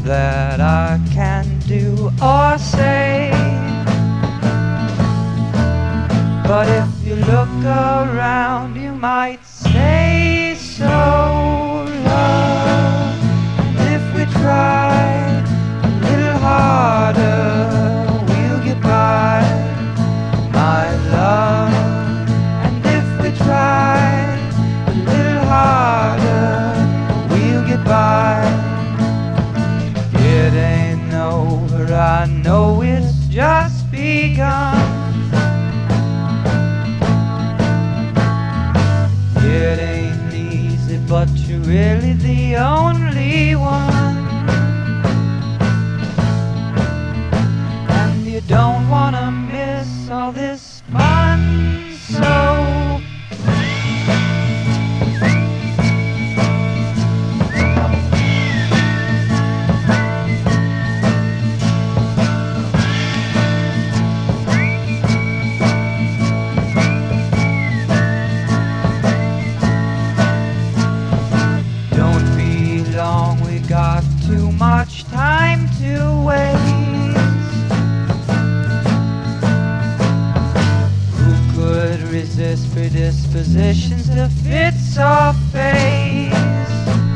that I can do or say. But if you look around, you might say so, love. And if we try a little harder, we'll get by, my love. And if we try a little harder, we'll get by. It ain't over, I know it's just begun. It ain't easy, but you're really the only one. And you don't wanna miss all this fun, so got too much time to waste. Who could resist predispositions to fits or face?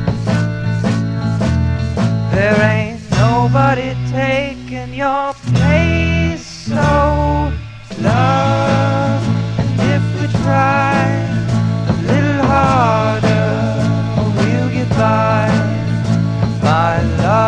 There ain't nobody taking your place, so love. And if we try a little harder, we'll get by, my love.